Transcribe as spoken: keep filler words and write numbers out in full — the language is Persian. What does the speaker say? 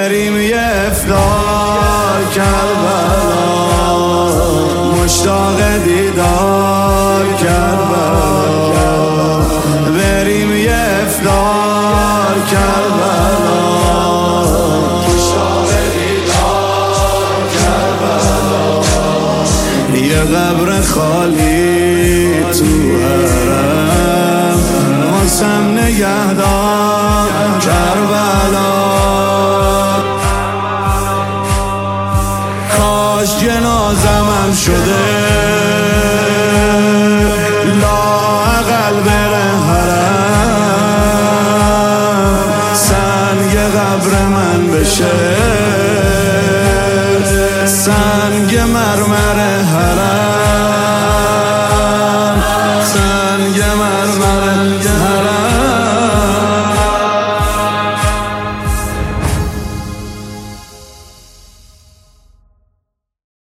بریم یه افطار کربلا، مشتاق دیدار کربلا، بریم یه افطار کربلا، مشتاق دیدار کربلا، یه قبر خالی تو حرم واسم نگهدار کربلا، کاش جنازم شده لااقل بره حرم، سنگ قبر من بشه